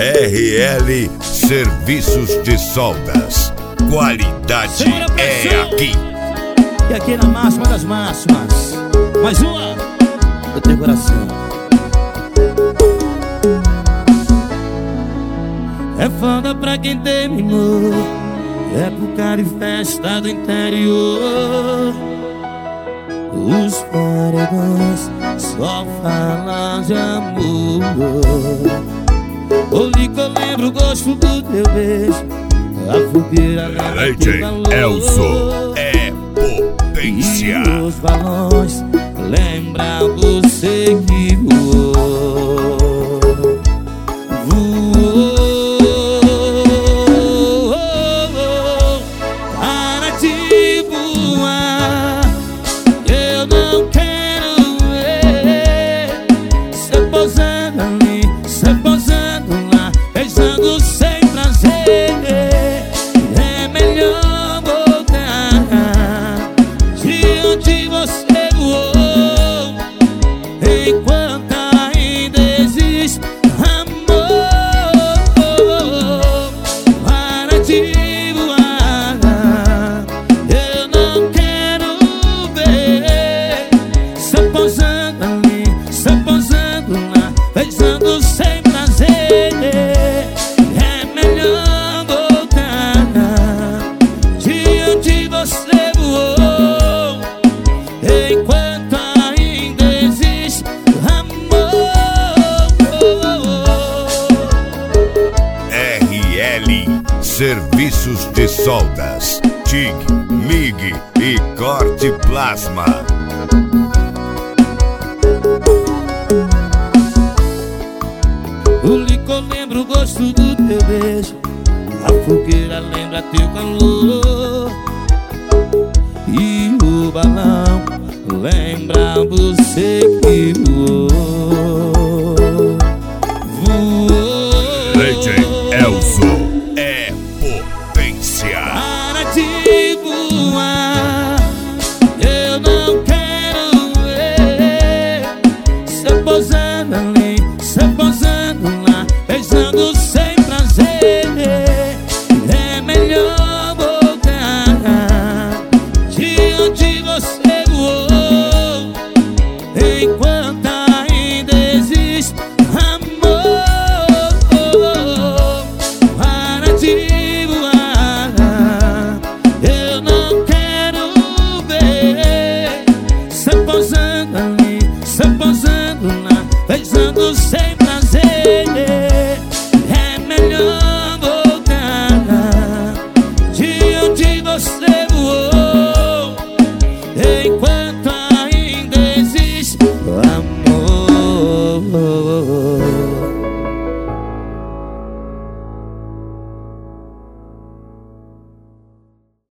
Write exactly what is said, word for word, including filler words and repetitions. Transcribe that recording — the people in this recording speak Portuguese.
R L Serviços de Soldas. Qualidade é aqui. E aqui na máxima das máximas, mais uma do teu coração. É foda pra quem terminou, é pro cara em festa do interior. Os paredões só falam de amor. Olhe que eu lembro o gosto do teu beijo, a fogueira lembra teu calor. Elson é potência. E os balões lembram você que voou. Voou. Para de voar, eu não quero ver você pousando ali, você pousando lá, beijando sem prazer. É melhor voltar de onde você voou, enquanto ainda existe amor. Para de voar, eu não quero ver você pousando ali, você pousando lá, beijando sem prazer. É melhor voltar de onde você voou, enquanto ainda existe amor. R L Serviços de Soldas. T I G, M I G e Corte Plasma. O licor lembra o gosto do teu beijo, a fogueira lembra teu calor. E o balão lembra você que voou. Voou. D J Elson é potência. Para de voar, eu não quero ver você pousando ali, você pousando lá, beijando sem prazer. É melhor voltar de onde você voou, enquanto ainda existe amor. Para de voar, eu não quero ver você pousando ali, você pousando lá, beijando sem